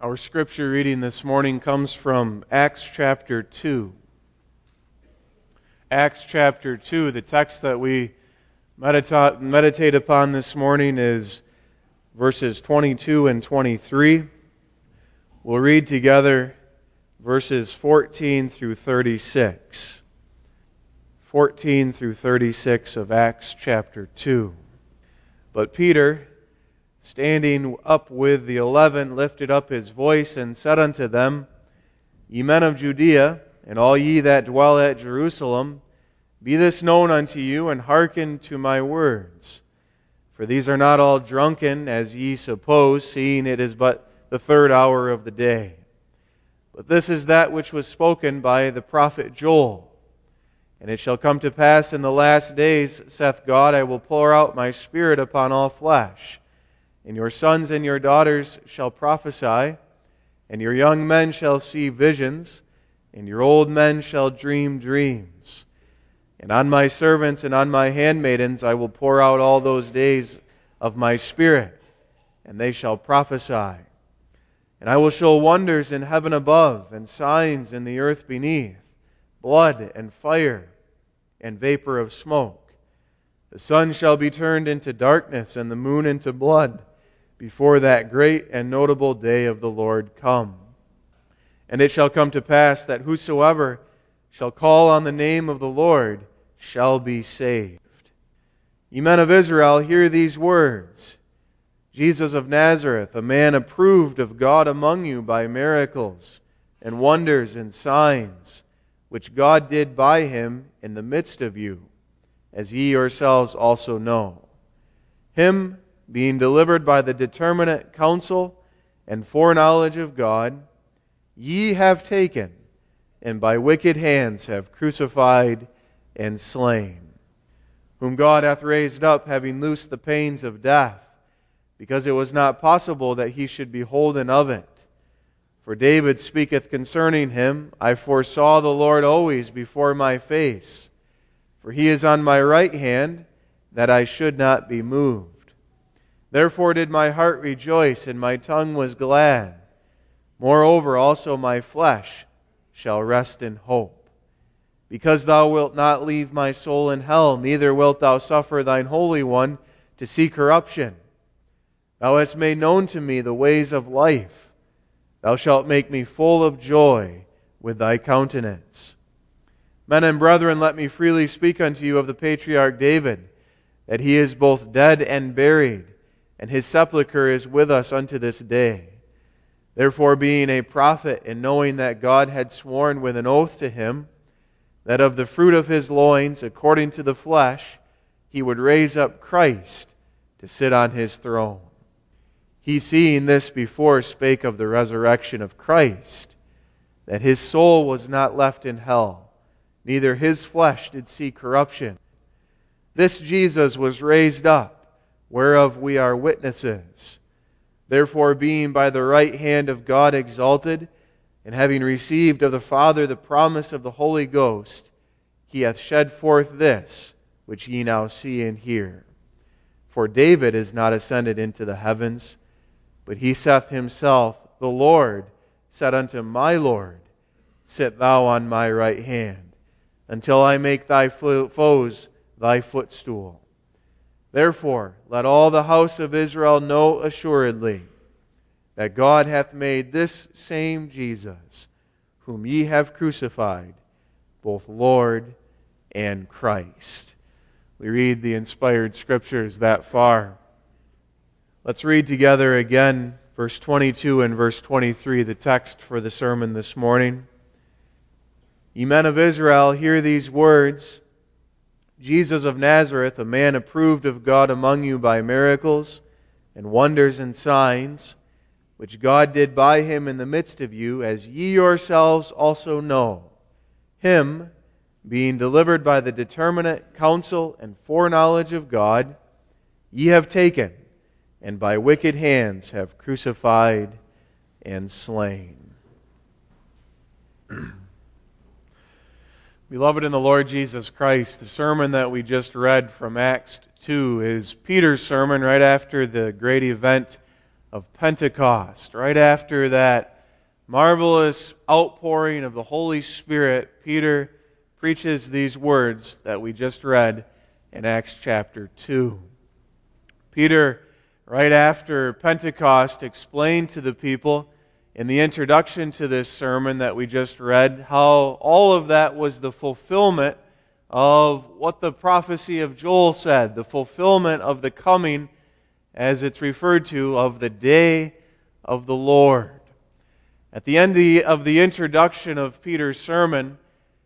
Our scripture reading this morning comes from Acts chapter 2. Acts chapter 2, the text that we meditate upon this morning is verses 22 and 23. We'll read together verses 14 through 36. 14 through 36 of Acts chapter 2. But Peter, standing up with the 11, lifted up his voice and said unto them, Ye men of Judea, and all ye that dwell at Jerusalem, be this known unto you, and hearken to my words. For these are not all drunken, as ye suppose, seeing it is but the third hour of the day. But this is that which was spoken by the prophet Joel. And it shall come to pass in the last days, saith God, I will pour out my Spirit upon all flesh. And your sons and your daughters shall prophesy, and your young men shall see visions, and your old men shall dream dreams. And on my servants and on my handmaidens I will pour out all those days of my Spirit, and they shall prophesy. And I will show wonders in heaven above, and signs in the earth beneath, blood and fire, and vapor of smoke. The sun shall be turned into darkness, and the moon into blood, before that great and notable day of the Lord come. And it shall come to pass that whosoever shall call on the name of the Lord shall be saved. Ye men of Israel, hear these words. Jesus of Nazareth, a man approved of God among you by miracles and wonders and signs, which God did by him in the midst of you, as ye yourselves also know. Him, being delivered by the determinate counsel and foreknowledge of God, ye have taken, and by wicked hands have crucified and slain, whom God hath raised up, having loosed the pains of death, because it was not possible that he should be holden of it. For David speaketh concerning him, I foresaw the Lord always before my face, for he is on my right hand, that I should not be moved. Therefore did my heart rejoice, and my tongue was glad. Moreover also my flesh shall rest in hope. Because thou wilt not leave my soul in hell, neither wilt thou suffer thine Holy One to see corruption. Thou hast made known to me the ways of life. Thou shalt make me full of joy with thy countenance. Men and brethren, let me freely speak unto you of the patriarch David, that he is both dead and buried, and his sepulchre is with us unto this day. Therefore, being a prophet, and knowing that God had sworn with an oath to him, that of the fruit of his loins, according to the flesh, he would raise up Christ to sit on his throne. He, seeing this before, spake of the resurrection of Christ, that his soul was not left in hell, neither his flesh did see corruption. This Jesus was raised up, whereof we are witnesses. Therefore, being by the right hand of God exalted, and having received of the Father the promise of the Holy Ghost, he hath shed forth this, which ye now see and hear. For David is not ascended into the heavens, but he saith himself, The Lord said unto my Lord, Sit thou on my right hand, until I make thy foes thy footstool. Therefore, let all the house of Israel know assuredly that God hath made this same Jesus, whom ye have crucified, both Lord and Christ. We read the inspired Scriptures that far. Let's read together again verse 22 and verse 23, the text for the sermon this morning. Ye men of Israel, hear these words. Jesus of Nazareth, a man approved of God among you by miracles and wonders and signs, which God did by him in the midst of you, as ye yourselves also know. Him, being delivered by the determinate counsel and foreknowledge of God, ye have taken, and by wicked hands have crucified and slain. Beloved in the Lord Jesus Christ, the sermon that we just read from Acts 2 is Peter's sermon right after the great event of Pentecost. Right after that marvelous outpouring of the Holy Spirit, Peter preaches these words that we just read in Acts chapter 2. Peter, right after Pentecost, explained to the people in the introduction to this sermon that we just read how all of that was the fulfillment of what the prophecy of Joel said, the fulfillment of the coming, as it's referred to, of the day of the Lord. At the end of the introduction of Peter's sermon,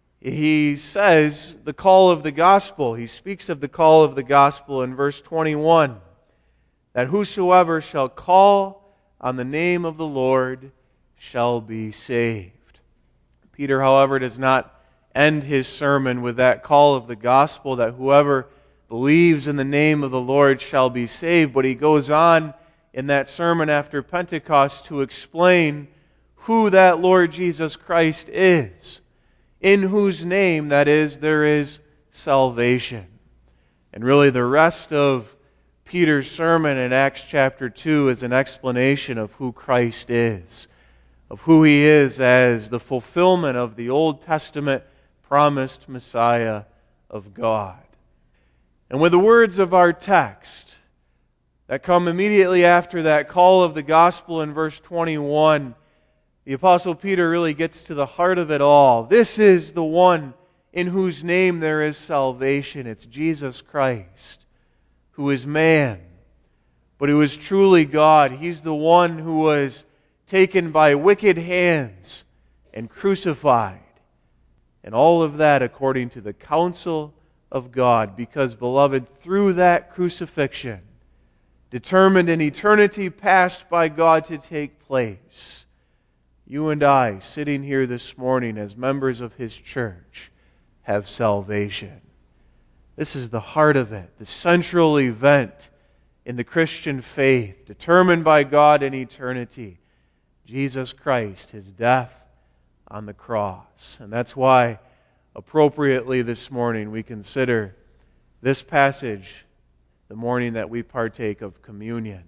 he says the call of the gospel. He speaks of the call of the gospel in verse 21, that whosoever shall call on the name of the Lord shall be saved. Peter, however, does not end his sermon with that call of the gospel that whoever believes in the name of the Lord shall be saved, but he goes on in that sermon after Pentecost to explain who that Lord Jesus Christ is, in whose name, that is, there is salvation. And really the rest of Peter's sermon in Acts chapter 2 is an explanation of who Christ is, of who He is as the fulfillment of the Old Testament promised Messiah of God. And with the words of our text that come immediately after that call of the gospel in verse 21, the Apostle Peter really gets to the heart of it all. This is the one in whose name there is salvation. It's Jesus Christ, who is man, but who is truly God. He's the one who was taken by wicked hands and crucified. And all of that according to the counsel of God, because, beloved, through that crucifixion, determined in eternity past by God to take place, you and I, sitting here this morning as members of His church, have salvation. This is the heart of it, the central event in the Christian faith, determined by God in eternity. Jesus Christ, His death on the cross. And that's why, appropriately this morning, we consider this passage the morning that we partake of communion.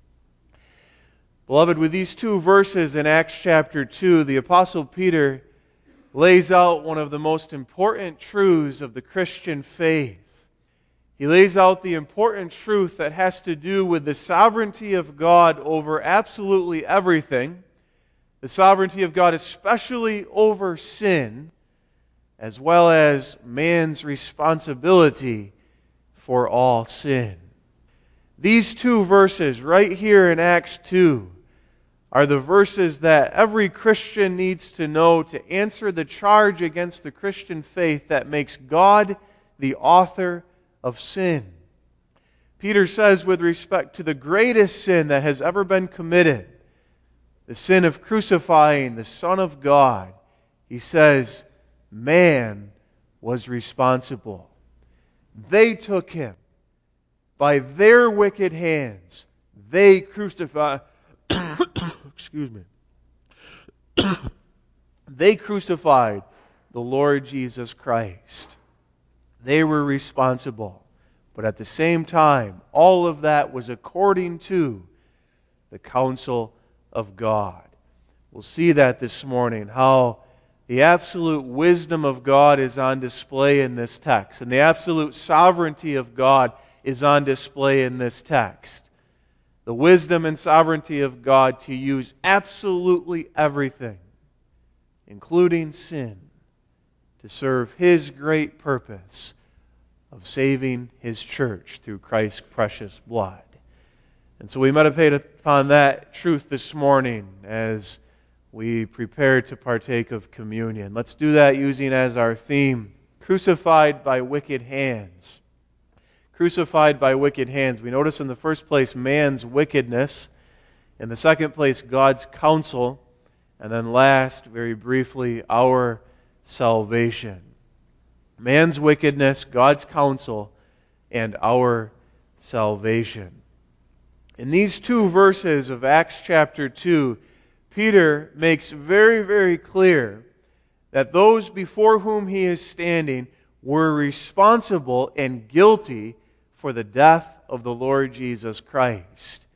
Beloved, with these two verses in Acts chapter 2, the Apostle Peter lays out one of the most important truths of the Christian faith. He lays out the important truth that has to do with the sovereignty of God over absolutely everything, the sovereignty of God especially over sin, as well as man's responsibility for all sin. These two verses right here in Acts 2 are the verses that every Christian needs to know to answer the charge against the Christian faith that makes God the author of sin. Peter says with respect to the greatest sin that has ever been committed, the sin of crucifying the Son of God, he says, man was responsible. They took Him. By their wicked hands, they crucified excuse me. They crucified the Lord Jesus Christ. They were responsible. But at the same time, all of that was according to the counsel of God. We'll see that this morning, how the absolute wisdom of God is on display in this text, and the absolute sovereignty of God is on display in this text. The wisdom and sovereignty of God to use absolutely everything, including sin, to serve His great purpose of saving His church through Christ's precious blood. And so we meditate upon that truth this morning as we prepare to partake of communion. Let's do that using as our theme, crucified by wicked hands. Crucified by wicked hands. We notice in the first place man's wickedness, in the second place God's counsel, and then last, very briefly, our salvation. Man's wickedness, God's counsel, and our salvation. In these two verses of Acts chapter 2, Peter makes very, very clear that those before whom he is standing were responsible and guilty for the death of the Lord Jesus Christ.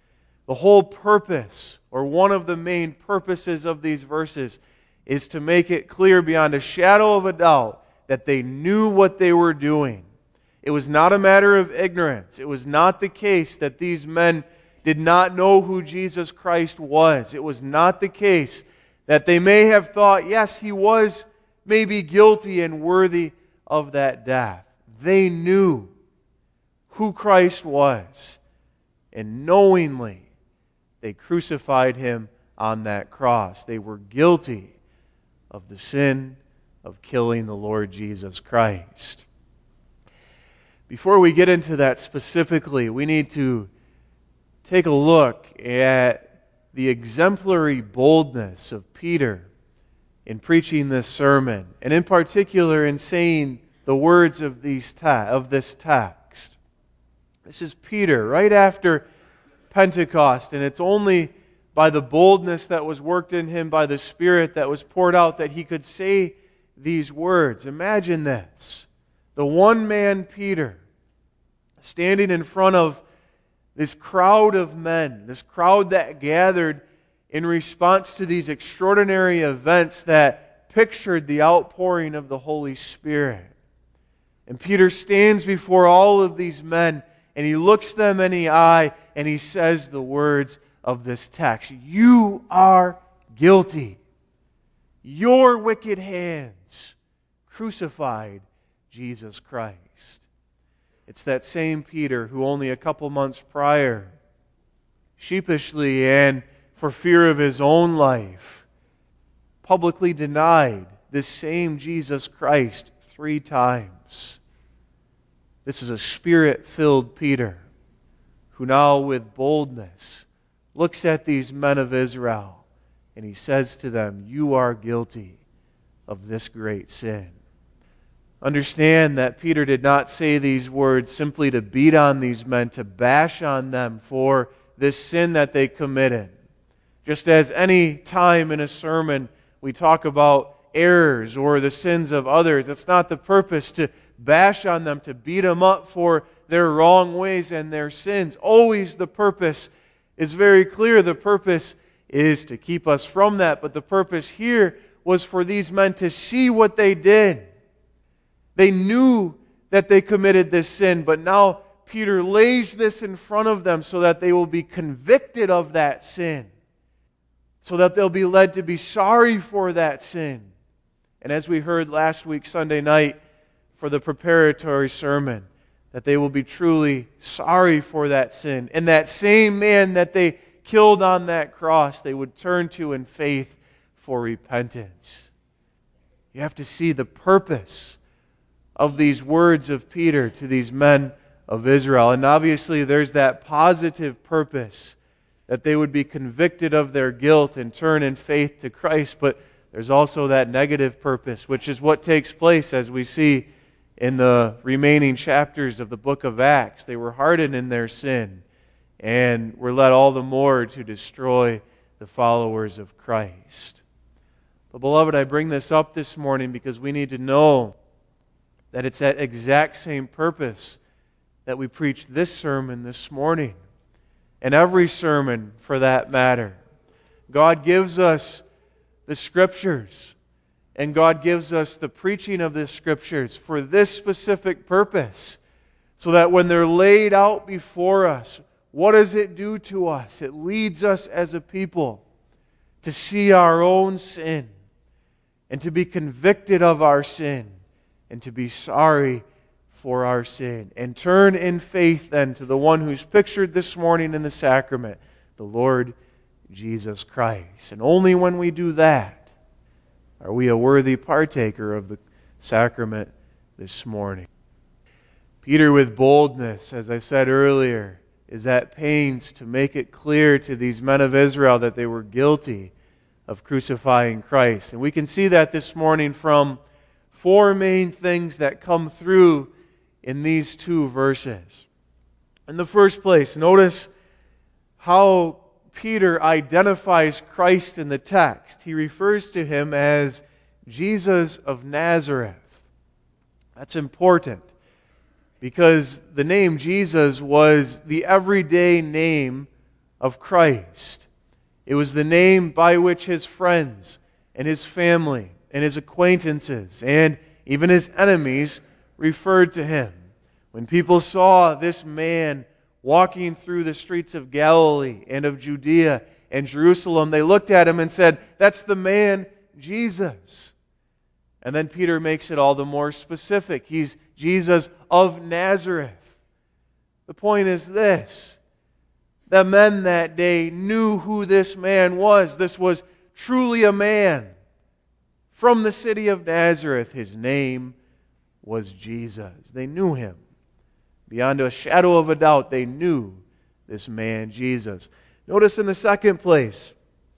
The whole purpose, or one of the main purposes of these verses, is to make it clear beyond a shadow of a doubt that they knew what they were doing. It was not a matter of ignorance. It was not the case that these men did not know who Jesus Christ was. It was not the case that they may have thought, yes, he was maybe guilty and worthy of that death. They knew who Christ was, and knowingly they crucified him on that cross. They were guilty of the sin of killing the Lord Jesus Christ. Before we get into that specifically, we need to take a look at the exemplary boldness of Peter in preaching this sermon, and in particular in saying the words of this text. This is Peter right after Pentecost, and it's only by the boldness that was worked in him by the Spirit that was poured out that he could say these words. Imagine this. The one-man Peter standing in front of this crowd of men, this crowd that gathered in response to these extraordinary events that pictured the outpouring of the Holy Spirit. And Peter stands before all of these men, and he looks them in the eye, and he says the words of this text. You are guilty. Your wicked hands crucified Jesus Christ. It's that same Peter who only a couple months prior, sheepishly and for fear of his own life, publicly denied this same Jesus Christ 3 times. This is a Spirit-filled Peter who now with boldness looks at these men of Israel and he says to them, you are guilty of this great sin. Understand that Peter did not say these words simply to beat on these men, to bash on them for this sin that they committed. Just as any time in a sermon we talk about errors or the sins of others, it's not the purpose to bash on them, to beat them up for their wrong ways and their sins. Always the purpose is very clear. The purpose is to keep us from that. But the purpose here was for these men to see what they did. They knew that they committed this sin, but now Peter lays this in front of them so that they will be convicted of that sin, so that they'll be led to be sorry for that sin. And as we heard last week, Sunday night, for the preparatory sermon, that they will be truly sorry for that sin. And that same man that they killed on that cross, they would turn to in faith for repentance. You have to see the purpose of these words of Peter to these men of Israel. And obviously there's that positive purpose that they would be convicted of their guilt and turn in faith to Christ. But there's also that negative purpose, which is what takes place as we see in the remaining chapters of the book of Acts. They were hardened in their sin and were led all the more to destroy the followers of Christ. But beloved, I bring this up this morning because we need to know that it's that exact same purpose that we preach this sermon this morning, and every sermon for that matter. God gives us the Scriptures, and God gives us the preaching of the Scriptures for this specific purpose, so that when they're laid out before us, what does it do to us? It leads us as a people to see our own sin and to be convicted of our sin and to be sorry for our sin and turn in faith then to the one who's pictured this morning in the sacrament, the Lord Jesus Christ. And only when we do that are we a worthy partaker of the sacrament this morning. Peter, with boldness, as I said earlier, is at pains to make it clear to these men of Israel that they were guilty of crucifying Christ. And we can see that this morning from 4 main things that come through in these 2 verses. In the first place, notice how Peter identifies Christ in the text. He refers to him as Jesus of Nazareth. That's important because the name Jesus was the everyday name of Christ. It was the name by which his friends and his family and his acquaintances and even his enemies referred to him. When people saw this man walking through the streets of Galilee and of Judea and Jerusalem, they looked at him and said, "That's the man Jesus." And then Peter makes it all the more specific. He's Jesus of Nazareth. The point is this: the men that day knew who this man was. This was truly a man from the city of Nazareth. His name was Jesus. They knew him. Beyond a shadow of a doubt, they knew this man, Jesus. Notice in the second place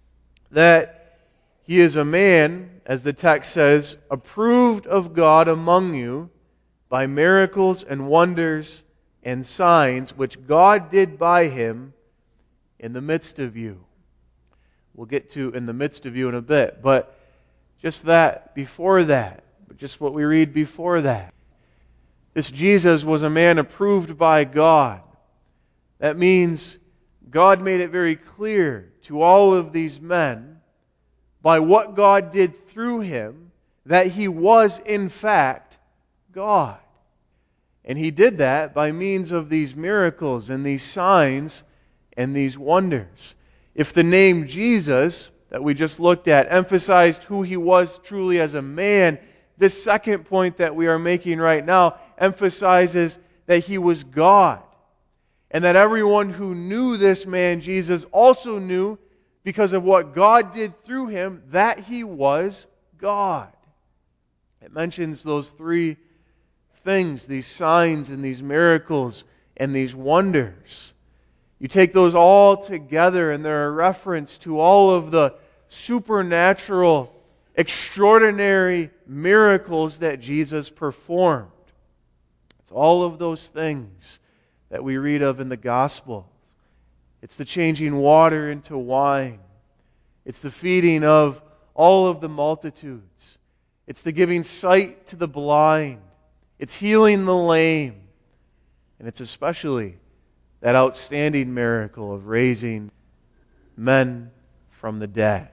that he is a man, as the text says, approved of God among you by miracles and wonders and signs which God did by him in the midst of you. We'll get to in the midst of you in a bit, but just that, before that, just what we read before that. This Jesus was a man approved by God. That means God made it very clear to all of these men, by what God did through him, that he was in fact God. And he did that by means of these miracles and these signs and these wonders. If the name Jesus that we just looked at emphasized who he was truly as a man, this second point that we are making right now emphasizes that he was God. And that everyone who knew this man Jesus also knew, because of what God did through him, that he was God. It mentions those three things, these signs and these miracles and these wonders. You take those all together and they're a reference to all of the supernatural, extraordinary miracles that Jesus performed. It's all of those things that we read of in the Gospels. It's the changing water into wine. It's the feeding of all of the multitudes. It's the giving sight to the blind. It's healing the lame. And it's especially that outstanding miracle of raising men from the dead.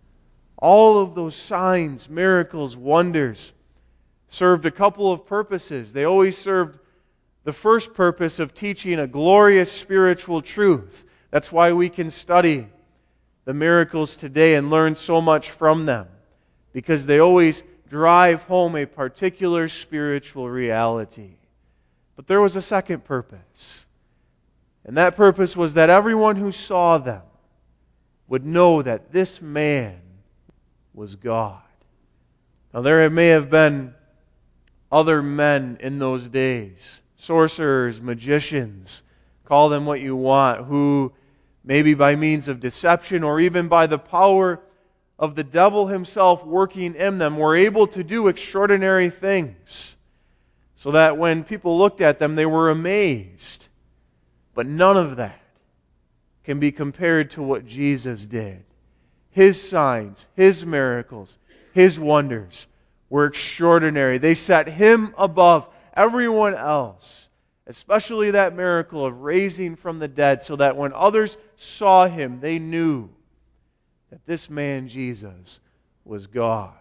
All of those signs, miracles, wonders served a couple of purposes. They always served the first purpose of teaching a glorious spiritual truth. That's why we can study the miracles today and learn so much from them, because they always drive home a particular spiritual reality. But there was a second purpose, and that purpose was that everyone who saw them would know that this man was God. Now there may have been other men in those days, sorcerers, magicians, call them what you want, who maybe by means of deception or even by the power of the devil himself working in them were able to do extraordinary things, so that when people looked at them they were amazed. But none of that can be compared to what Jesus did. His signs, His miracles, His wonders were extraordinary. They set Him above everyone else, especially that miracle of raising from the dead, so that when others saw Him, they knew that this man, Jesus, was God.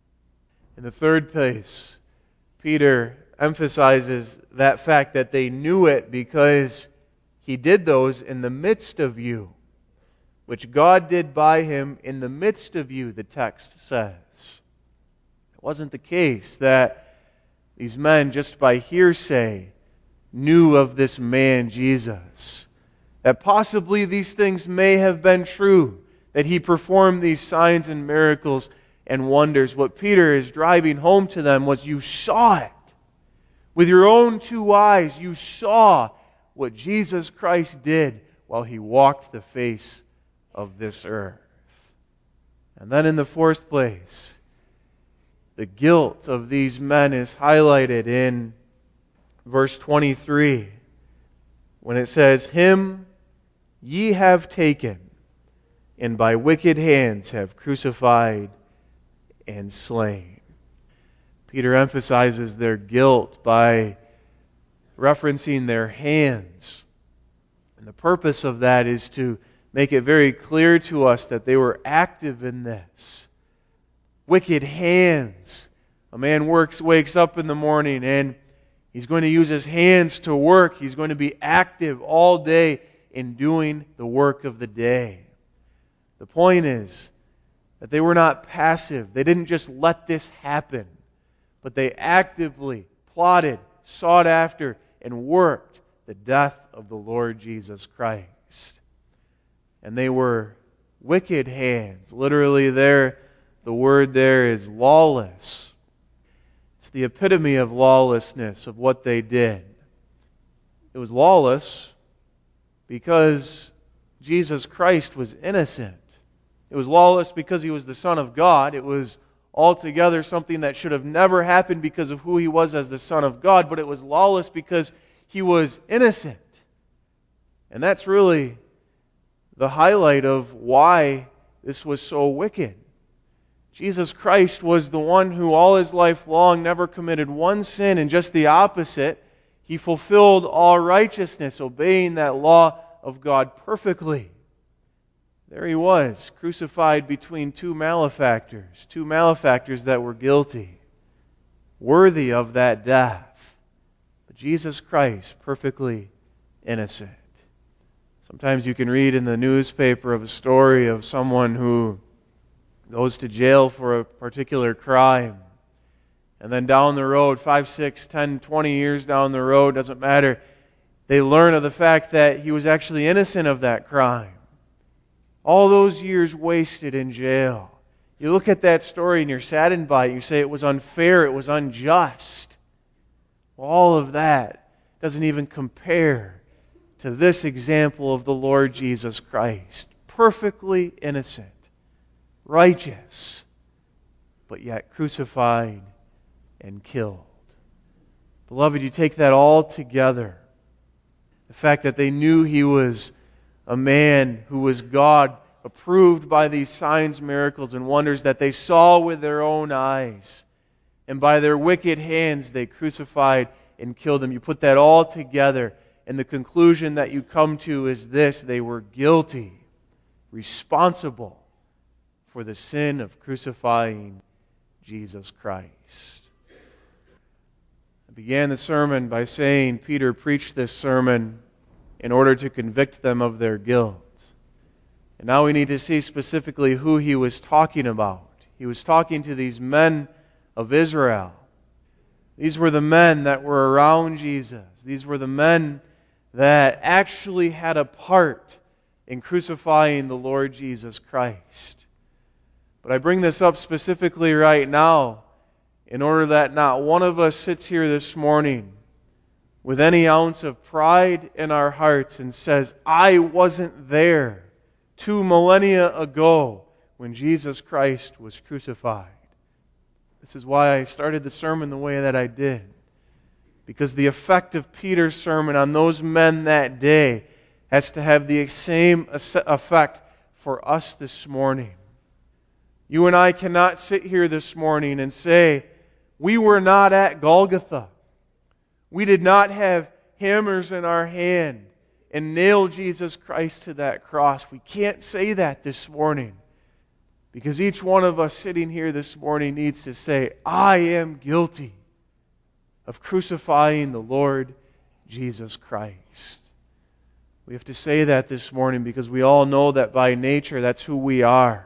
In the third place, Peter emphasizes that fact that they knew it because He did those in the midst of you, which God did by Him in the midst of you, the text says. It wasn't the case that these men, just by hearsay, knew of this man, Jesus. That possibly these things may have been true, that He performed these signs and miracles and wonders. What Peter is driving home to them was, you saw it. With your own two eyes, you saw what Jesus Christ did while He walked the face of this earth. And then in the fourth place, the guilt of these men is highlighted in verse 23, when it says, "Him ye have taken, and by wicked hands have crucified and slain." Peter emphasizes their guilt by referencing their hands. And the purpose of that is to make it very clear to us that they were active in this. Wicked hands. A man wakes up in the morning and he's going to use his hands to work. He's going to be active all day in doing the work of the day. The point is that they were not passive. They didn't just let this happen, but they actively plotted, sought after, and worked the death of the Lord Jesus Christ. And they were wicked hands. Literally there, the word there is lawless. It's the epitome of lawlessness of what they did. It was lawless because Jesus Christ was innocent. It was lawless because He was the Son of God. It was altogether something that should have never happened because of who He was as the Son of God, but it was lawless because He was innocent. And that's really the highlight of why this was so wicked. Jesus Christ was the one who all His life long never committed one sin, and just the opposite. He fulfilled all righteousness, obeying that law of God perfectly. There He was, crucified between two malefactors that were guilty, worthy of that death. But Jesus Christ, perfectly innocent. Sometimes you can read in the newspaper of a story of someone who goes to jail for a particular crime. And then down the road, 5, 6, 10, 20 years down the road, doesn't matter, they learn of the fact that he was actually innocent of that crime. All those years wasted in jail. You look at that story and you're saddened by it. You say it was unfair, it was unjust. All of that doesn't even compare to this example of the Lord Jesus Christ. Perfectly innocent, righteous, but yet crucified and killed. Beloved, you take that all together. The fact that they knew He was a man who was God, approved by these signs, miracles, and wonders that they saw with their own eyes. And by their wicked hands they crucified and killed Him. You put that all together, and the conclusion that you come to is this: they were guilty, responsible for the sin of crucifying Jesus Christ. I began the sermon by saying Peter preached this sermon in order to convict them of their guilt. And now we need to see specifically who he was talking about. He was talking to these men of Israel. These were the men that were around Jesus. These were the men that actually had a part in crucifying the Lord Jesus Christ. But I bring this up specifically right now in order that not one of us sits here this morning with any ounce of pride in our hearts and says, I wasn't there 2 millennia ago when Jesus Christ was crucified. This is why I started the sermon the way that I did. Because the effect of Peter's sermon on those men that day has to have the same effect for us this morning. You and I cannot sit here this morning and say, we were not at Golgotha. We did not have hammers in our hand and nail Jesus Christ to that cross. We can't say that this morning. Because each one of us sitting here this morning needs to say, I am guilty of crucifying the Lord Jesus Christ. We have to say that this morning because we all know that by nature that's who we are.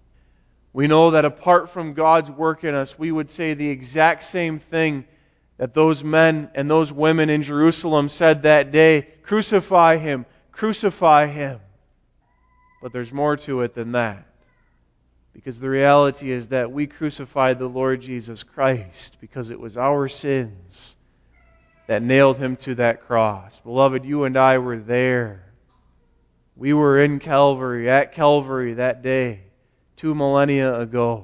We know that apart from God's work in us, we would say the exact same thing that those men and those women in Jerusalem said that day, crucify Him, crucify Him. But there's more to it than that. Because the reality is that we crucified the Lord Jesus Christ because it was our sins that nailed Him to that cross. Beloved, you and I were there. We were in Calvary, at Calvary that day, 2 millennia ago.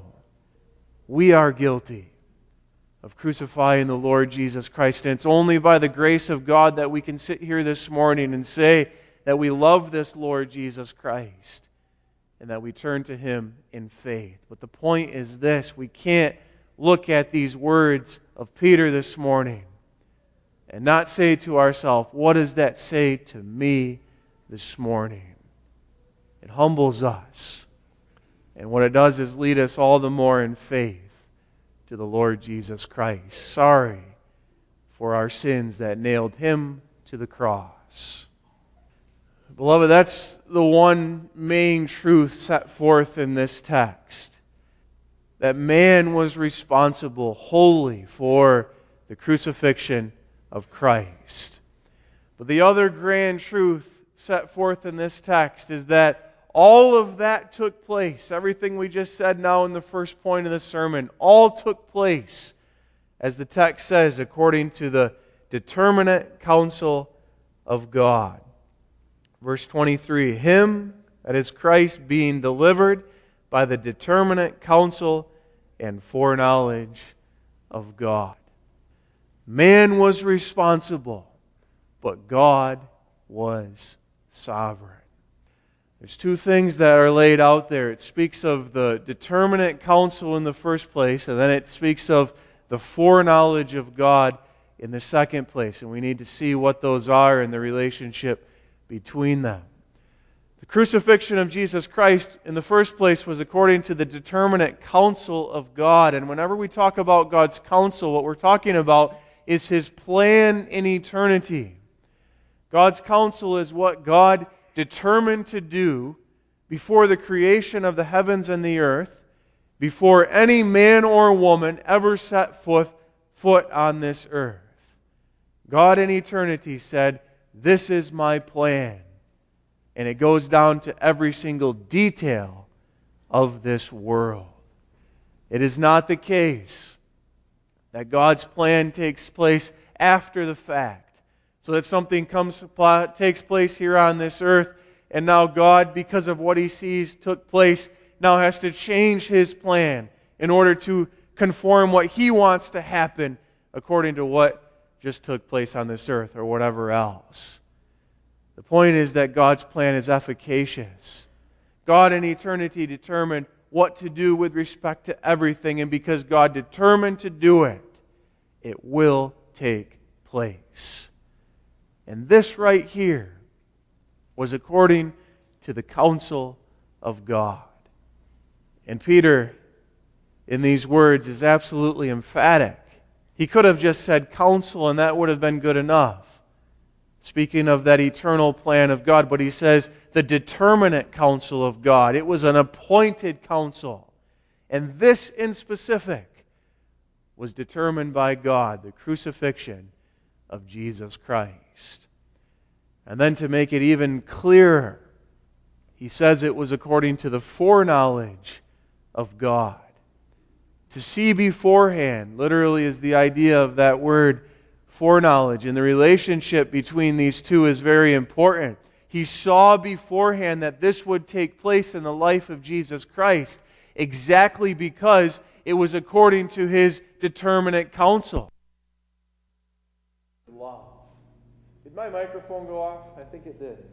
We are guilty of crucifying the Lord Jesus Christ. And it's only by the grace of God that we can sit here this morning and say that we love this Lord Jesus Christ and that we turn to Him in faith. But the point is this: we can't look at these words of Peter this morning and not say to ourselves, what does that say to me this morning? It humbles us. And what it does is lead us all the more in faith to the Lord Jesus Christ, sorry for our sins that nailed Him to the cross. Beloved, that's the one main truth set forth in this text. That man was responsible wholly for the crucifixion of Christ. But the other grand truth set forth in this text is that all of that took place. Everything we just said now in the first point of the sermon, all took place, as the text says, according to the determinate counsel of God. Verse 23, Him, that is Christ, being delivered by the determinate counsel and foreknowledge of God. Man was responsible, but God was sovereign. There's two things that are laid out there. It speaks of the determinate counsel in the first place, and then it speaks of the foreknowledge of God in the second place. And we need to see what those are and the relationship between them. The crucifixion of Jesus Christ in the first place was according to the determinate counsel of God. And whenever we talk about God's counsel, what we're talking about is His plan in eternity. God's counsel is what God determined to do before the creation of the heavens and the earth, before any man or woman ever set foot on this earth. God in eternity said, "This is my plan." And it goes down to every single detail of this world. It is not the case that God's plan takes place after the fact. So that something takes place here on this earth, and now God, because of what He sees took place, now has to change His plan in order to conform what He wants to happen according to what just took place on this earth or whatever else. The point is that God's plan is efficacious. God in eternity determined what to do with respect to everything, and because God determined to do it, it will take place. And this right here was according to the counsel of God. And Peter, in these words, is absolutely emphatic. He could have just said counsel, and that would have been good enough, speaking of that eternal plan of God. But he says the determinate counsel of God. It was an appointed counsel. And this in specific was determined by God, the crucifixion of Jesus Christ. And then to make it even clearer, he says it was according to the foreknowledge of God. To see beforehand, literally, is the idea of that word foreknowledge. And the relationship between these two is very important. He saw beforehand that this would take place in the life of Jesus Christ exactly because it was according to His determinate counsel. Did my microphone go off? I think it did.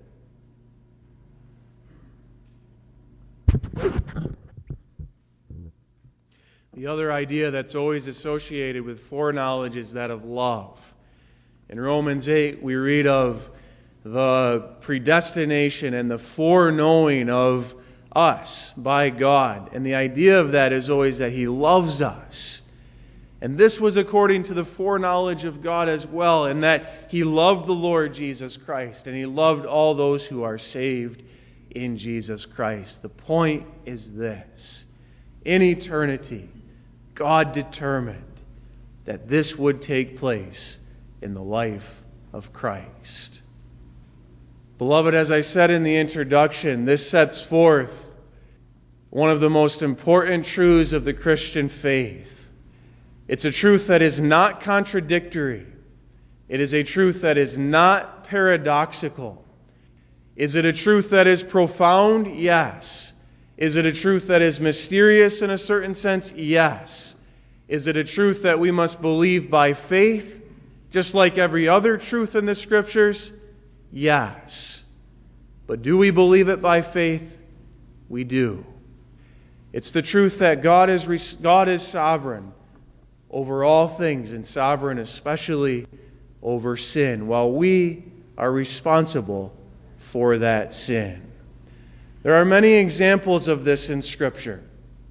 The other idea that's always associated with foreknowledge is that of love. In Romans 8, we read of the predestination and the foreknowing of us by God. And the idea of that is always that He loves us. And this was according to the foreknowledge of God as well, in that He loved the Lord Jesus Christ, and He loved all those who are saved in Jesus Christ. The point is this: in eternity, God determined that this would take place in the life of Christ. Beloved, as I said in the introduction, this sets forth one of the most important truths of the Christian faith. It's a truth that is not contradictory. It is a truth that is not paradoxical. Is it a truth that is profound? Yes. Is it a truth that is mysterious in a certain sense? Yes. Is it a truth that we must believe by faith, just like every other truth in the Scriptures? Yes. But do we believe it by faith? We do. It's the truth that God is sovereign over all things, and sovereign especially over sin, while we are responsible for that sin. There are many examples of this in Scripture,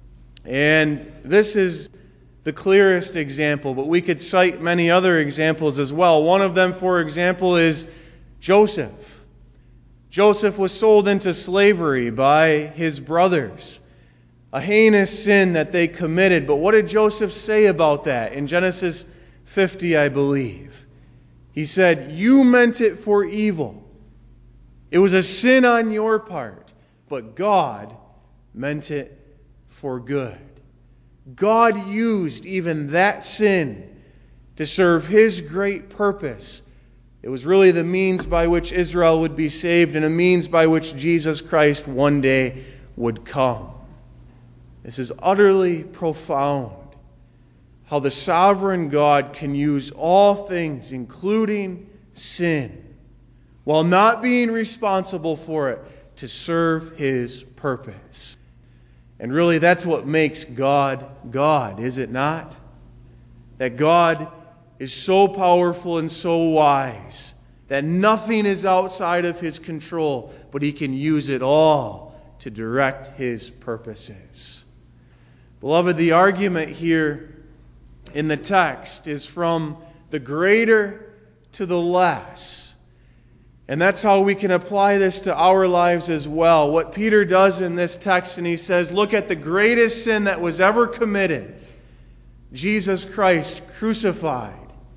and this is the clearest example, but we could cite many other examples as well. One of them, for example, is Joseph. Joseph was sold into slavery by his brothers, a heinous sin that they committed. But what did Joseph say about that? In Genesis 50, I believe, he said, "You meant it for evil. It was a sin on your part, but God meant it for good." God used even that sin to serve His great purpose. It was really the means by which Israel would be saved and a means by which Jesus Christ one day would come. This is utterly profound, how the sovereign God can use all things, including sin, while not being responsible for it, to serve His purpose. And really, that's what makes God God, is it not? That God is so powerful and so wise that nothing is outside of His control, but He can use it all to direct His purposes. Beloved, the argument here in the text is from the greater to the less. And that's how we can apply this to our lives as well. What Peter does in this text, and he says, look at the greatest sin that was ever committed. Jesus Christ crucified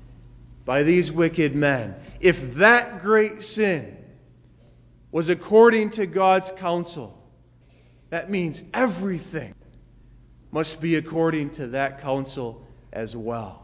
by these wicked men. If that great sin was according to God's counsel, that means everything must be according to that counsel as well.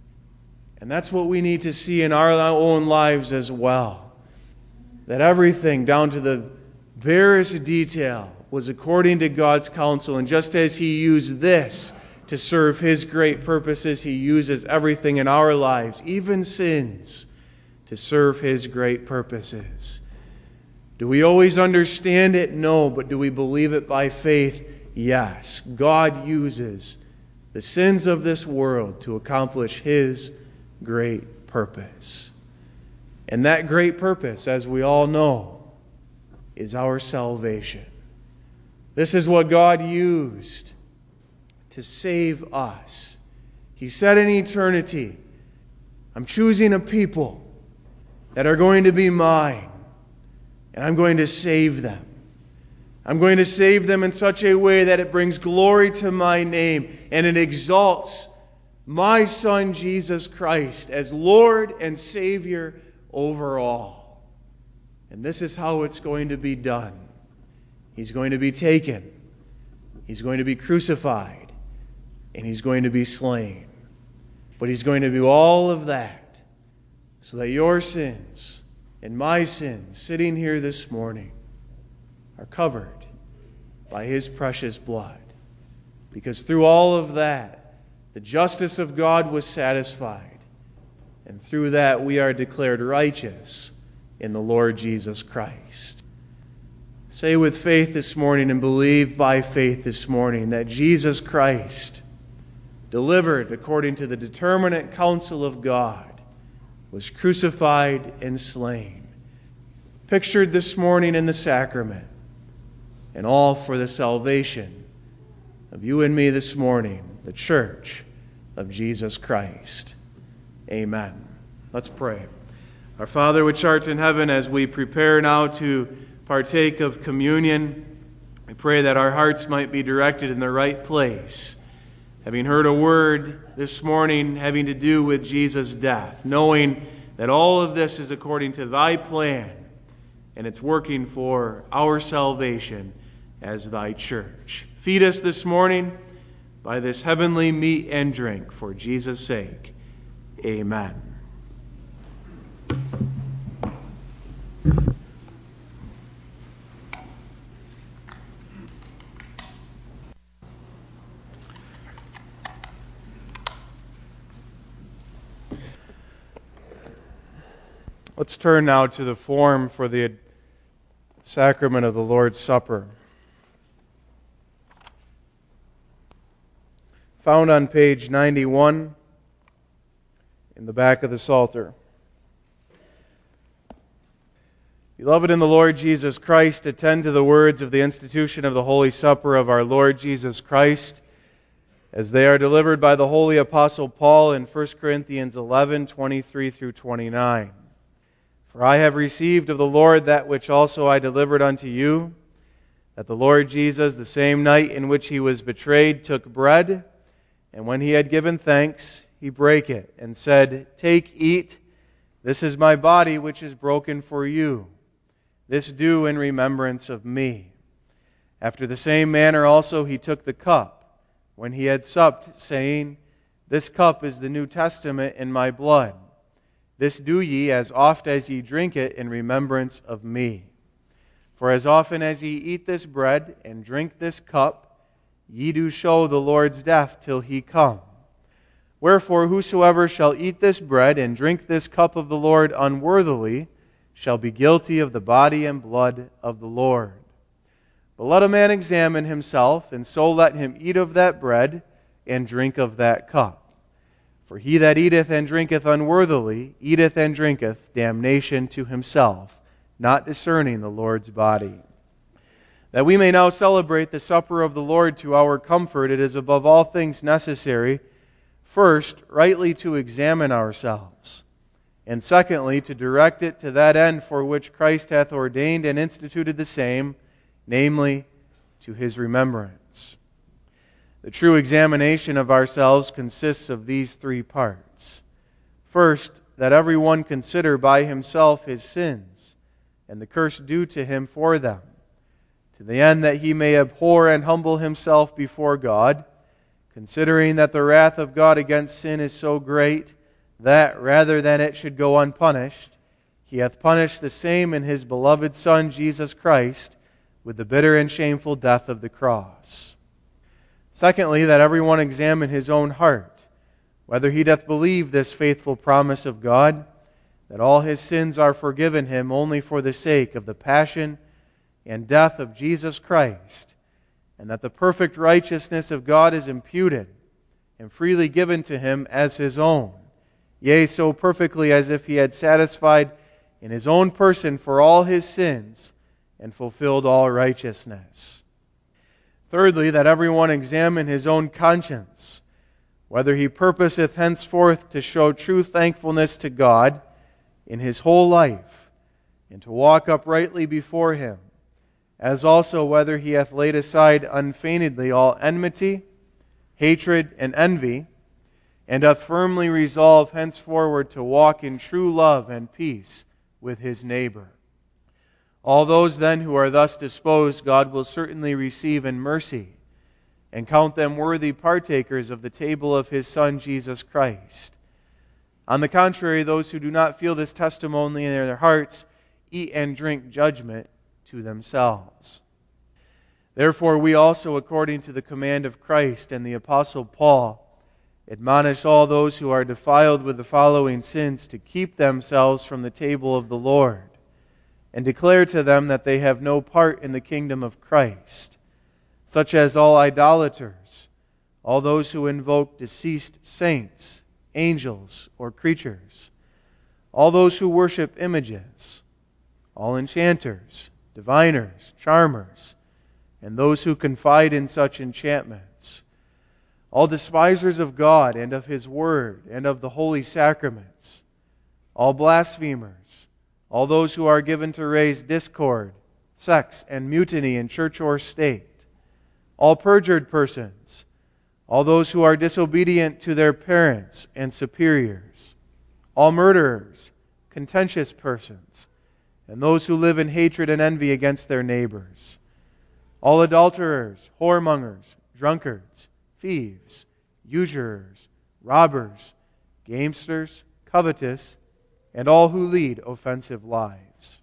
And that's what we need to see in our own lives as well. That everything, down to the barest detail, was according to God's counsel. And just as He used this to serve His great purposes, He uses everything in our lives, even sins, to serve His great purposes. Do we always understand it? No. But do we believe it by faith? Yes. God uses the sins of this world to accomplish His great purpose. And that great purpose, as we all know, is our salvation. This is what God used to save us. He said in eternity, I'm choosing a people that are going to be mine, and I'm going to save them. I'm going to save them in such a way that it brings glory to my name, and it exalts my Son, Jesus Christ, as Lord and Savior over all. And this is how it's going to be done. He's going to be taken. He's going to be crucified. And He's going to be slain. But He's going to do all of that so that your sins and my sins sitting here this morning are covered by His precious blood. Because through all of that, the justice of God was satisfied. And through that, we are declared righteous in the Lord Jesus Christ. Say with faith this morning and believe by faith this morning that Jesus Christ, delivered according to the determinate counsel of God, was crucified and slain, pictured this morning in the sacrament, and all for the salvation of you and me this morning, the church of Jesus Christ. Amen. Let's pray. Our Father which art in heaven, as we prepare now to partake of communion, we pray that our hearts might be directed in the right place. Having heard a word this morning having to do with Jesus' death, knowing that all of this is according to Thy plan, and it's working for our salvation as Thy church. Feed us this morning by this heavenly meat and drink for Jesus' sake. Amen. Let's turn now to the form for the sacrament of the Lord's Supper. Found on page 91 in the back of the Psalter. Beloved in the Lord Jesus Christ, attend to the words of the institution of the Holy Supper of our Lord Jesus Christ, as they are delivered by the Holy Apostle Paul in 1 Corinthians 11, 23 through 29. For I have received of the Lord that which also I delivered unto you, that the Lord Jesus, the same night in which he was betrayed, took bread, and when he had given thanks, he brake it, and said, Take, eat, this is my body which is broken for you. This do in remembrance of me. After the same manner also he took the cup, when he had supped, saying, This cup is the New Testament in my blood. This do ye as oft as ye drink it in remembrance of me. For as often as ye eat this bread and drink this cup, ye do show the Lord's death till he come. Wherefore whosoever shall eat this bread and drink this cup of the Lord unworthily shall be guilty of the body and blood of the Lord. But let a man examine himself, and so let him eat of that bread and drink of that cup. For he that eateth and drinketh unworthily eateth and drinketh damnation to himself, not discerning the Lord's body. That we may now celebrate the supper of the Lord to our comfort, it is above all things necessary, first, rightly to examine ourselves, and secondly, to direct it to that end for which Christ hath ordained and instituted the same, namely, to his remembrance. The true examination of ourselves consists of these three parts. First, that every one consider by himself his sins, and the curse due to him for them, to the end that he may abhor and humble himself before God, considering that the wrath of God against sin is so great, that, rather than it should go unpunished, he hath punished the same in his beloved Son, Jesus Christ, with the bitter and shameful death of the cross. Secondly, that every one examine his own heart, whether he doth believe this faithful promise of God, that all his sins are forgiven him only for the sake of the passion and death of Jesus Christ, and that the perfect righteousness of God is imputed and freely given to him as his own, yea, so perfectly as if he had satisfied in his own person for all his sins and fulfilled all righteousness. Thirdly, that everyone examine his own conscience, whether he purposeth henceforth to show true thankfulness to God in his whole life, and to walk uprightly before him, as also whether he hath laid aside unfeignedly all enmity, hatred, and envy, and doth firmly resolve henceforward to walk in true love and peace with his neighbor. All those then who are thus disposed, God will certainly receive in mercy, and count them worthy partakers of the table of his Son, Jesus Christ. On the contrary, those who do not feel this testimony in their hearts eat and drink judgment to themselves. Therefore we also, according to the command of Christ and the Apostle Paul, admonish all those who are defiled with the following sins to keep themselves from the table of the Lord, and declare to them that they have no part in the kingdom of Christ, such as all idolaters, all those who invoke deceased saints, angels, or creatures, all those who worship images, all enchanters, diviners, charmers, and those who confide in such enchantments, all despisers of God and of his word and of the holy sacraments, all blasphemers, all those who are given to raise discord, sects, and mutiny in church or state, all perjured persons, all those who are disobedient to their parents and superiors, all murderers, contentious persons, and those who live in hatred and envy against their neighbors, all adulterers, whoremongers, drunkards, thieves, usurers, robbers, gamesters, covetous, and all who lead offensive lives.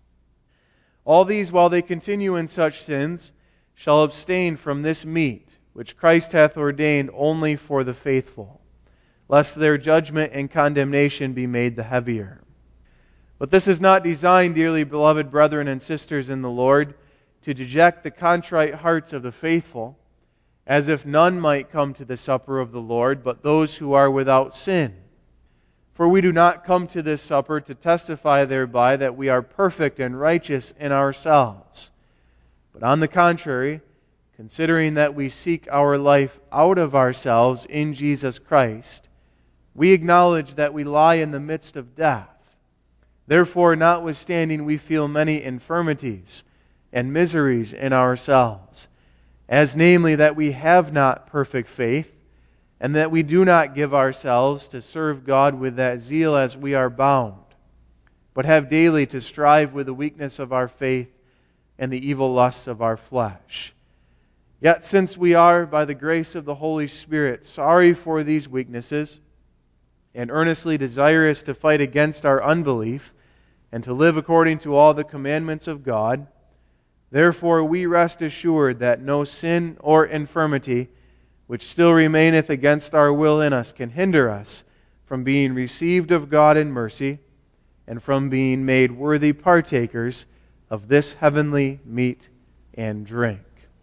All these, while they continue in such sins, shall abstain from this meat, which Christ hath ordained only for the faithful, lest their judgment and condemnation be made the heavier. But this is not designed, dearly beloved brethren and sisters in the Lord, to deject the contrite hearts of the faithful, as if none might come to the supper of the Lord, but those who are without sin. For we do not come to this supper to testify thereby that we are perfect and righteous in ourselves. But on the contrary, considering that we seek our life out of ourselves in Jesus Christ, we acknowledge that we lie in the midst of death. Therefore, notwithstanding, we feel many infirmities and miseries in ourselves, as namely that we have not perfect faith, and that we do not give ourselves to serve God with that zeal as we are bound, but have daily to strive with the weakness of our faith and the evil lusts of our flesh. Yet since we are, by the grace of the Holy Spirit, sorry for these weaknesses, and earnestly desirous to fight against our unbelief, and to live according to all the commandments of God, therefore we rest assured that no sin or infirmity which still remaineth against our will in us can hinder us from being received of God in mercy, and from being made worthy partakers of this heavenly meat and drink.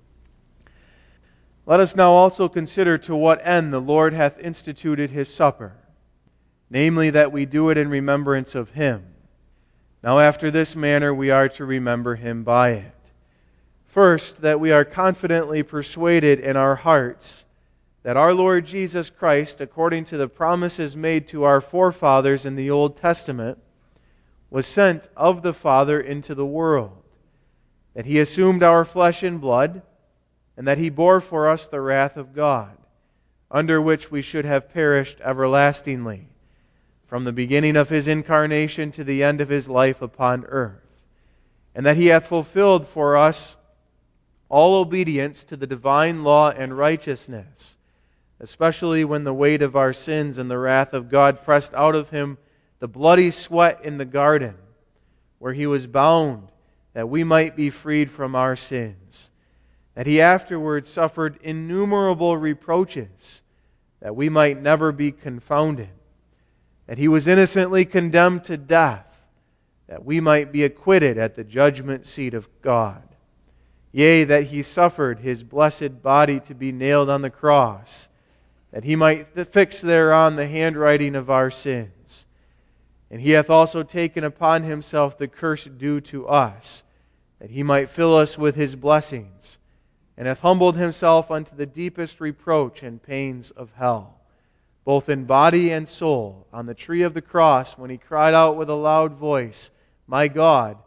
Let us now also consider to what end the Lord hath instituted His supper, namely that we do it in remembrance of Him. Now after this manner we are to remember Him by it. First, that we are confidently persuaded in our hearts that our Lord Jesus Christ, according to the promises made to our forefathers in the Old Testament, was sent of the Father into the world, that He assumed our flesh and blood, and that He bore for us the wrath of God, under which we should have perished everlastingly, from the beginning of His incarnation to the end of His life upon earth, and that He hath fulfilled for us all obedience to the divine law and righteousness, especially when the weight of our sins and the wrath of God pressed out of Him the bloody sweat in the garden, where He was bound that we might be freed from our sins, that He afterwards suffered innumerable reproaches, that we might never be confounded, that He was innocently condemned to death, that we might be acquitted at the judgment seat of God. Yea, that He suffered His blessed body to be nailed on the cross, that He might fix thereon the handwriting of our sins. And He hath also taken upon Himself the curse due to us, that He might fill us with His blessings, and hath humbled Himself unto the deepest reproach and pains of hell, both in body and soul, on the tree of the cross, when He cried out with a loud voice, my God,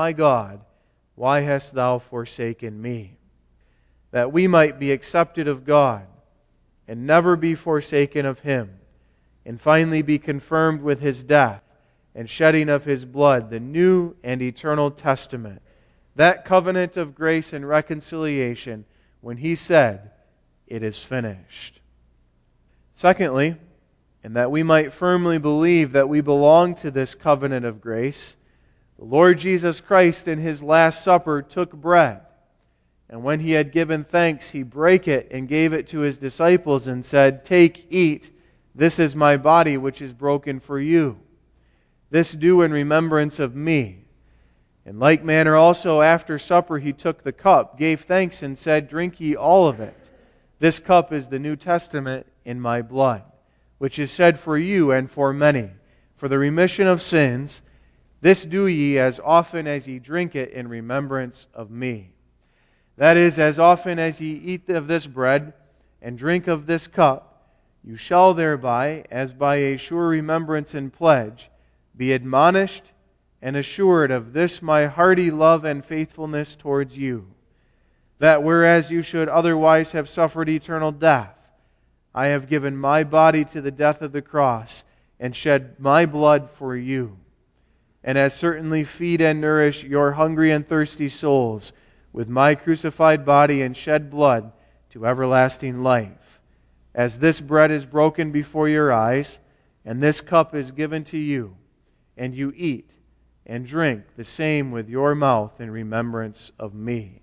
why hast Thou forsaken me? That we might be accepted of God, and never be forsaken of Him, and finally be confirmed with His death and shedding of His blood, the new and eternal testament, that covenant of grace and reconciliation, when He said, it is finished. Secondly, and that we might firmly believe that we belong to this covenant of grace, the Lord Jesus Christ in His last supper took bread, and when He had given thanks, He brake it and gave it to His disciples and said, take, eat, this is my body which is broken for you. This do in remembrance of me. In like manner also after supper He took the cup, gave thanks, and said, drink ye all of it. This cup is the New Testament in my blood, which is shed for you and for many, for the remission of sins. This do ye as often as ye drink it in remembrance of me. That is, as often as ye eat of this bread and drink of this cup, you shall thereby, as by a sure remembrance and pledge, be admonished and assured of this my hearty love and faithfulness towards you, that whereas you should otherwise have suffered eternal death, I have given my body to the death of the cross, and shed my blood for you, and as certainly feed and nourish your hungry and thirsty souls with my crucified body and shed blood to everlasting life. As this bread is broken before your eyes, and this cup is given to you, and you eat and drink the same with your mouth in remembrance of me.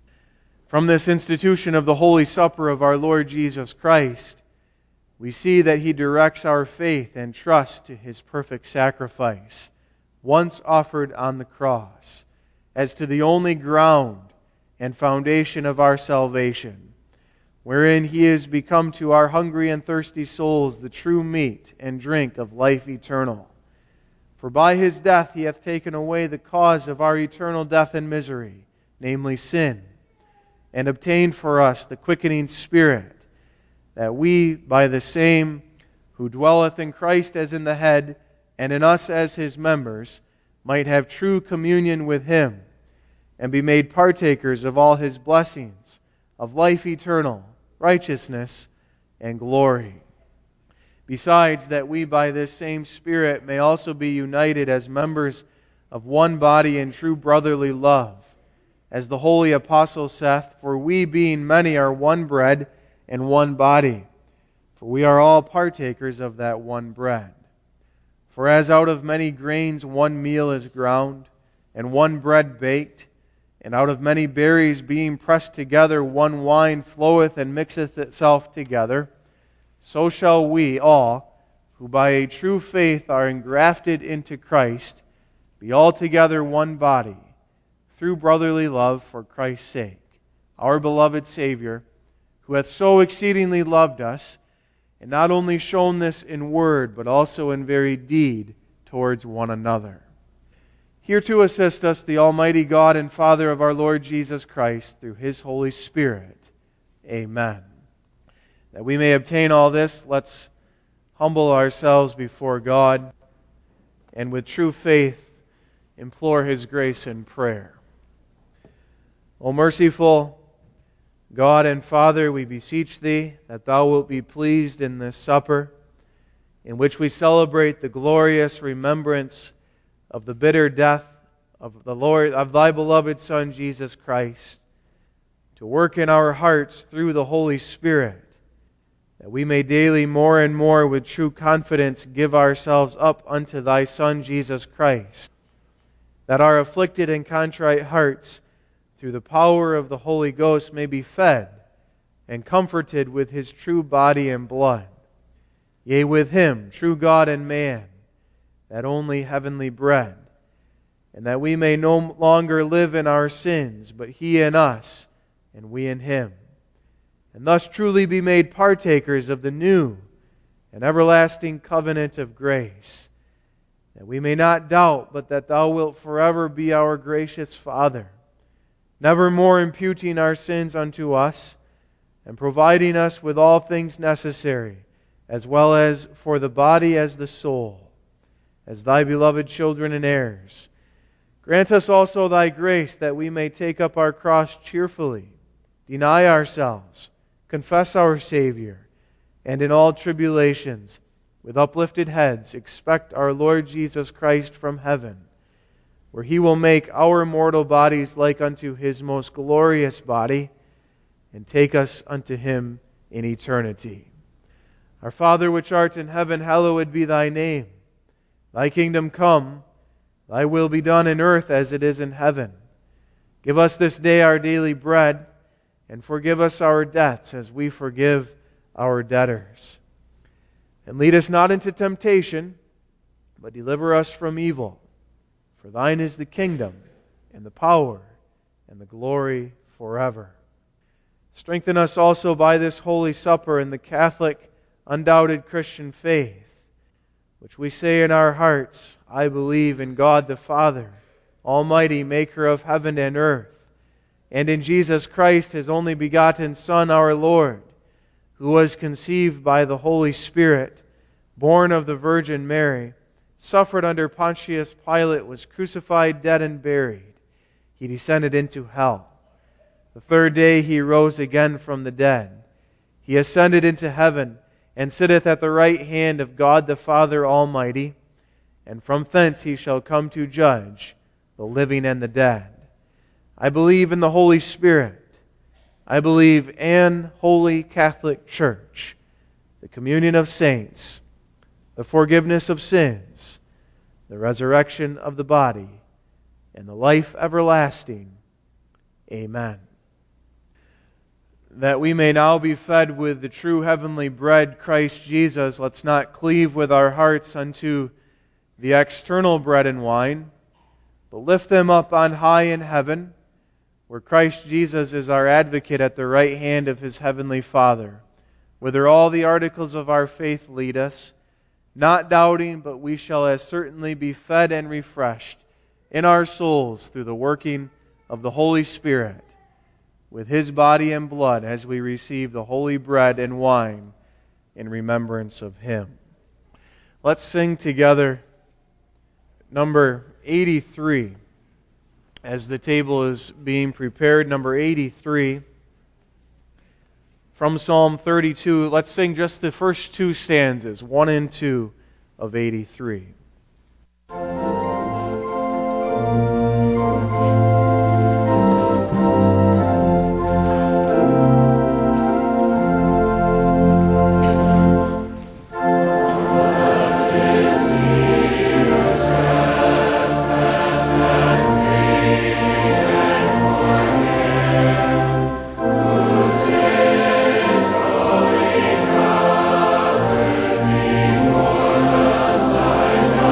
From this institution of the Holy Supper of our Lord Jesus Christ, we see that He directs our faith and trust to His perfect sacrifice, once offered on the cross, as to the only ground and foundation of our salvation, wherein He is become to our hungry and thirsty souls the true meat and drink of life eternal. For by His death He hath taken away the cause of our eternal death and misery, namely sin, and obtained for us the quickening Spirit, that we, by the same who dwelleth in Christ as in the head, and in us as His members, might have true communion with Him, and be made partakers of all His blessings, of life eternal, righteousness, and glory. Besides, that we by this same Spirit may also be united as members of one body in true brotherly love. As the holy apostle saith, for we being many are one bread and one body, for we are all partakers of that one bread. For as out of many grains one meal is ground, and one bread baked, and out of many berries being pressed together one wine floweth and mixeth itself together, so shall we all, who by a true faith are engrafted into Christ, be altogether one body, through brotherly love for Christ's sake, our beloved Savior, who hath so exceedingly loved us, and not only shown this in word, but also in very deed towards one another. Here to assist us, the Almighty God and Father of our Lord Jesus Christ, through His Holy Spirit. Amen. That we may obtain all this, let's humble ourselves before God, and with true faith implore His grace in prayer. O merciful God and Father, we beseech Thee that Thou wilt be pleased in this supper, in which we celebrate the glorious remembrance of the bitter death of Thy beloved Son, Jesus Christ, to work in our hearts through the Holy Spirit, that we may daily more and more with true confidence give ourselves up unto Thy Son, Jesus Christ, that our afflicted and contrite hearts, through the power of the Holy Ghost, may be fed and comforted with His true body and blood. Yea, with Him, true God and man, that only heavenly bread, and that we may no longer live in our sins, but He in us, and we in Him, and thus truly be made partakers of the new and everlasting covenant of grace, that we may not doubt, but that Thou wilt forever be our gracious Father, never more imputing our sins unto us, and providing us with all things necessary, as well as for the body as the soul, as Thy beloved children and heirs. Grant us also Thy grace, that we may take up our cross cheerfully, deny ourselves, confess our Savior, and in all tribulations, with uplifted heads, expect our Lord Jesus Christ from heaven, where He will make our mortal bodies like unto His most glorious body, and take us unto Him in eternity. Our Father which art in heaven, hallowed be Thy name. Thy kingdom come, Thy will be done in earth as it is in heaven. Give us this day our daily bread, and forgive us our debts as we forgive our debtors. And lead us not into temptation, but deliver us from evil. For Thine is the kingdom, and the power, and the glory forever. Strengthen us also by this holy supper in the Catholic, undoubted Christian faith, which we say in our hearts, I believe in God the Father, Almighty, maker of heaven and earth, and in Jesus Christ, His only begotten Son, our Lord, who was conceived by the Holy Spirit, born of the Virgin Mary, suffered under Pontius Pilate, was crucified, dead, and buried. He descended into hell. The third day He rose again from the dead. He ascended into heaven, and sitteth at the right hand of God the Father Almighty, and from thence He shall come to judge the living and the dead. I believe in the Holy Spirit. I believe in Holy Catholic Church, the communion of saints, the forgiveness of sins, the resurrection of the body, and the life everlasting. Amen. That we may now be fed with the true heavenly bread, Christ Jesus, let's not cleave with our hearts unto the external bread and wine, but lift them up on high in heaven, where Christ Jesus is our advocate at the right hand of his heavenly Father, whither all the articles of our faith lead us, not doubting, but we shall as certainly be fed and refreshed in our souls through the working of the Holy Spirit, with his body and blood as we receive the holy bread and wine in remembrance of him. Let's sing together number 83 as the table is being prepared. Number 83 from Psalm 32. Let's sing just the first two stanzas, 1 and 2 of 83. Holy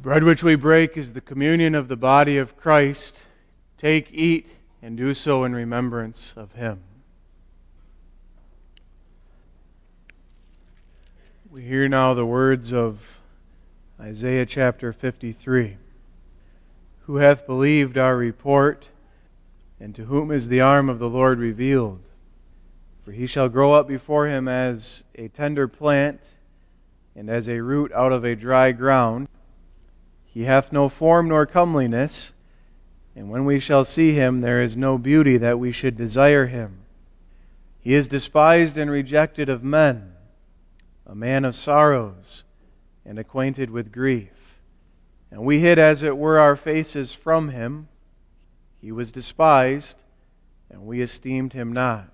bread which we break is the communion of the body of Christ. Take, eat, and do so in remembrance of Him. We hear now the words of Isaiah chapter 53. Who hath believed our report, and to whom is the arm of the Lord revealed? For he shall grow up before him as a tender plant, and as a root out of a dry ground. He hath no form nor comeliness, and when we shall see him, there is no beauty that we should desire him. He is despised and rejected of men, a man of sorrows, and acquainted with grief. And we hid as it were our faces from him. He was despised, and we esteemed him not.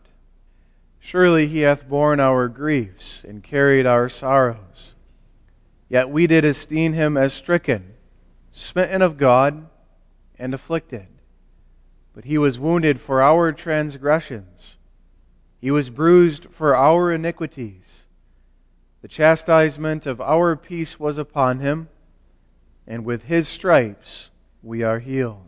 Surely he hath borne our griefs, and carried our sorrows. Yet we did esteem him as stricken, smitten of God, and afflicted. But he was wounded for our transgressions. He was bruised for our iniquities. The chastisement of our peace was upon him, and with his stripes we are healed.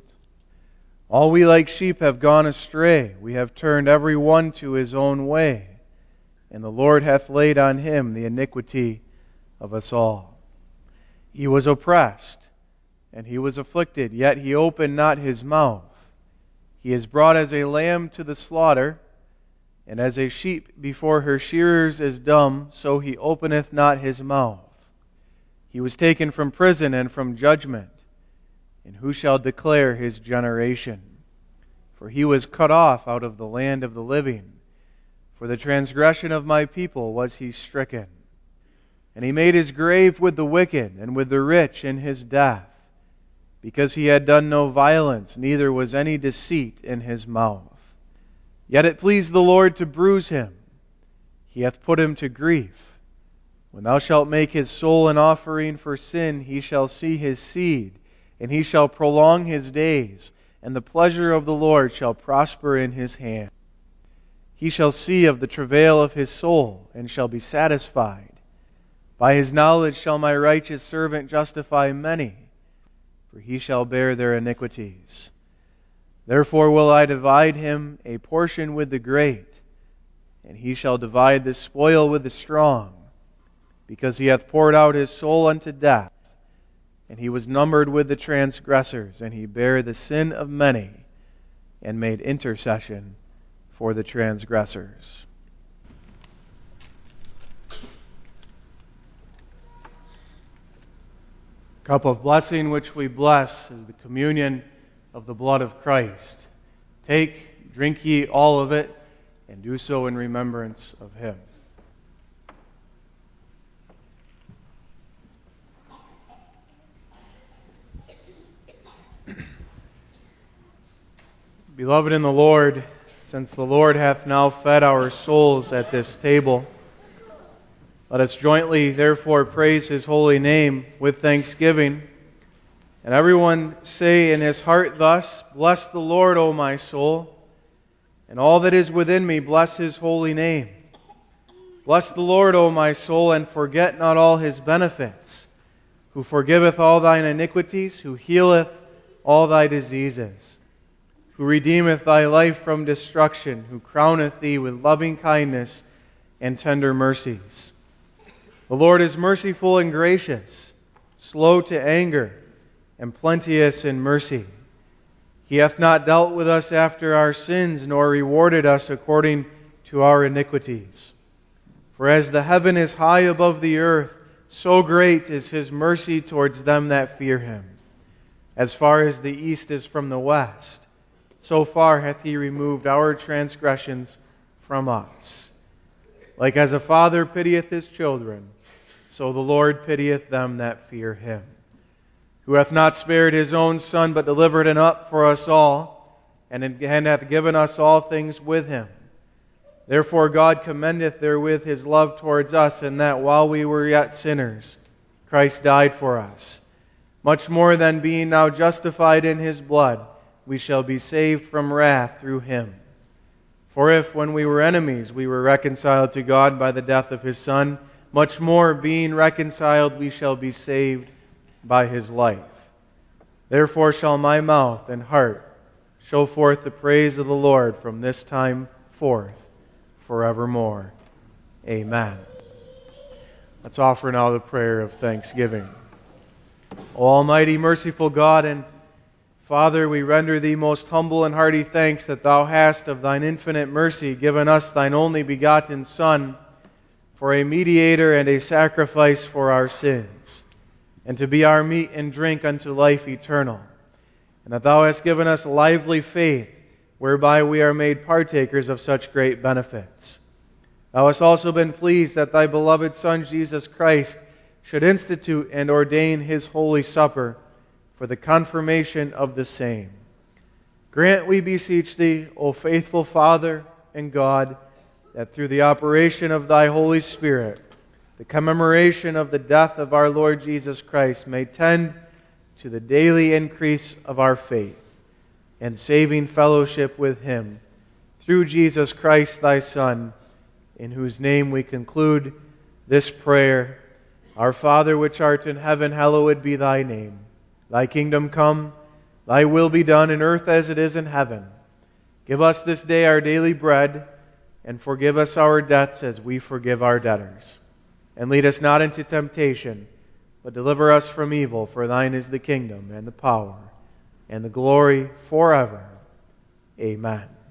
All we like sheep have gone astray. We have turned every one to his own way, and the Lord hath laid on him the iniquity of us all. He was oppressed, and he was afflicted, yet he opened not his mouth. He is brought as a lamb to the slaughter, and as a sheep before her shearers is dumb, so he openeth not his mouth. He was taken from prison and from judgment, and who shall declare his generation? For he was cut off out of the land of the living. For the transgression of my people was he stricken. And he made his grave with the wicked and with the rich in his death, because he had done no violence, neither was any deceit in his mouth. Yet it pleased the Lord to bruise him. He hath put him to grief. When thou shalt make his soul an offering for sin, he shall see his seed, and he shall prolong his days, and the pleasure of the Lord shall prosper in his hand. He shall see of the travail of his soul, and shall be satisfied. By his knowledge shall my righteous servant justify many, for he shall bear their iniquities. Therefore will I divide him a portion with the great, and he shall divide the spoil with the strong, because he hath poured out his soul unto death, and he was numbered with the transgressors, and he bare the sin of many, and made intercession for the transgressors. Cup of blessing which we bless is the communion of the blood of Christ. Take, drink ye all of it, and do so in remembrance of him. Beloved in the Lord, since the Lord hath now fed our souls at this table, let us jointly, therefore, praise his holy name with thanksgiving. And everyone say in his heart thus, Bless the Lord, O my soul, and all that is within me, bless his holy name. Bless the Lord, O my soul, and forget not all his benefits, who forgiveth all thine iniquities, who healeth all thy diseases, who redeemeth thy life from destruction, who crowneth thee with loving kindness and tender mercies. The Lord is merciful and gracious, slow to anger, and plenteous in mercy. He hath not dealt with us after our sins, nor rewarded us according to our iniquities. For as the heaven is high above the earth, so great is his mercy towards them that fear him. As far as the east is from the west, so far hath he removed our transgressions from us. Like as a father pitieth his children, so the Lord pitieth them that fear him. Who hath not spared his own Son, but delivered him up for us all, and hath given us all things with him. Therefore God commendeth therewith his love towards us, in that while we were yet sinners, Christ died for us. Much more than being now justified in his blood, we shall be saved from wrath through him. For if, when we were enemies, we were reconciled to God by the death of his Son, much more, being reconciled, we shall be saved by his life. Therefore shall my mouth and heart show forth the praise of the Lord from this time forth, forevermore. Amen. Let's offer now the prayer of thanksgiving. O Almighty, merciful God and Father, we render Thee most humble and hearty thanks that Thou hast of Thine infinite mercy given us Thine only begotten Son for a mediator and a sacrifice for our sins, and to be our meat and drink unto life eternal, and that Thou hast given us lively faith, whereby we are made partakers of such great benefits. Thou hast also been pleased that Thy beloved Son, Jesus Christ, should institute and ordain His holy supper for the confirmation of the same. Grant, we beseech Thee, O faithful Father and God, that through the operation of Thy Holy Spirit, the commemoration of the death of our Lord Jesus Christ may tend to the daily increase of our faith and saving fellowship with Him, through Jesus Christ, Thy Son, in whose name we conclude this prayer. Our Father, which art in heaven, hallowed be Thy name. Thy kingdom come, Thy will be done in earth as it is in heaven. Give us this day our daily bread, and forgive us our debts as we forgive our debtors. And lead us not into temptation, but deliver us from evil. For Thine is the kingdom, and the power, and the glory forever. Amen.